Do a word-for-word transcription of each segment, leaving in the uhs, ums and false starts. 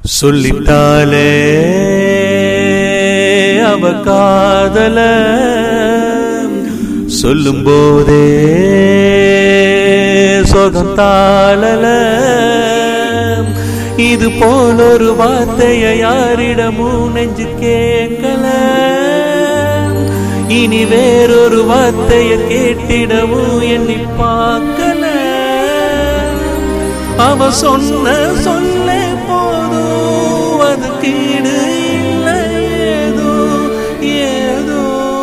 சொல்லிட்டாலே அவ காதல சொல்லும் போதே சோகம் தாளல இது போல் ஒரு வார்த்தையை யாரிடமும் நெஞ்சு கேட்கல இனி வேறொரு வார்த்தையை கேட்டிடவும் எண்ணி பார்க்கல அவ சொன்ன சொல்ல போதும் அது கீடு இல்லை ஏதோ ஏதோ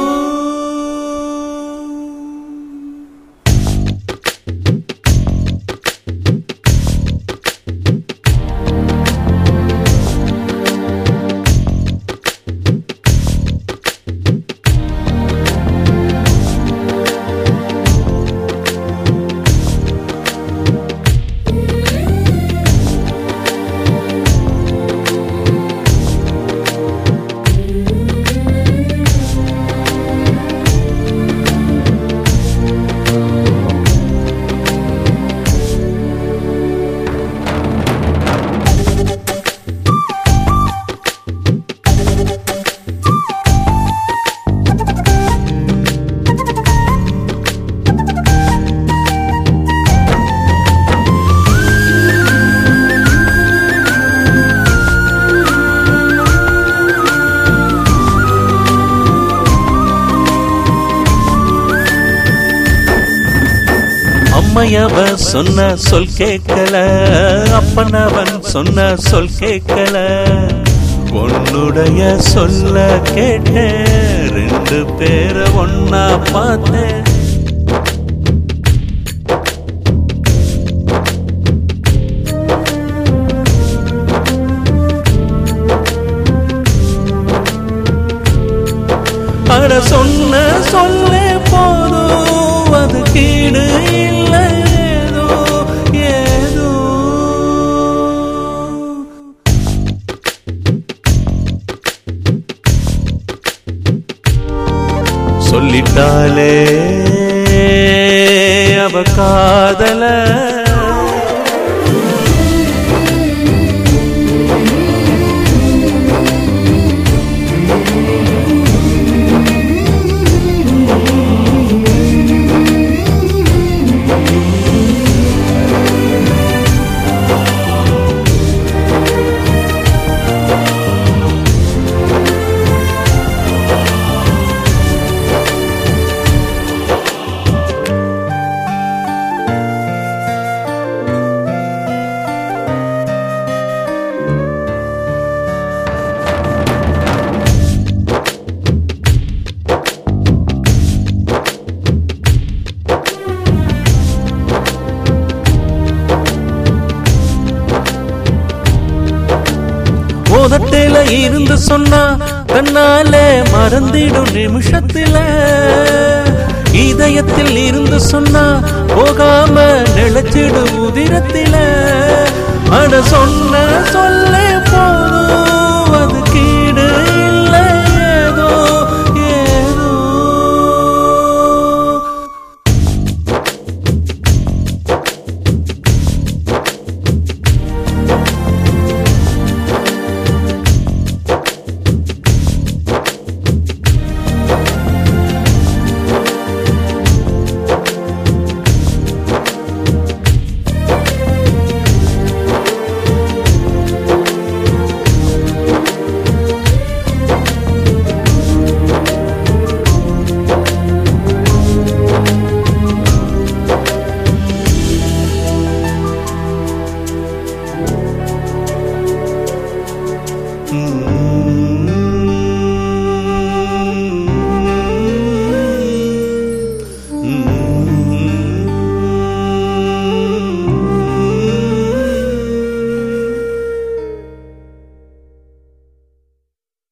அம்மையவ சொன்ன சொல் கேட்கல அப்பனவன் சொன்ன சொல் கேட்கல உன்னுடைய சொல்ல கேட்டேன் ரெண்டு பேரை ஒன்னா பார்த்தேன் அட சொன்ன சொல்லே போதும் அது கீடு இல்லை ஏதோ ஏதோ சொல்லிட்டாலே அவ காதல உதட்டில இருந்து சொன்னா கண்ணாலே மறந்திடும் நிமிஷத்தில இதயத்தில் இருந்து சொன்னா போகாம நினைச்சிடும் உதிரத்தில அட சொன்ன சொல்ல போதும் அது கீடு இல்லை ஏதோ ஏதோ Mm-hmm.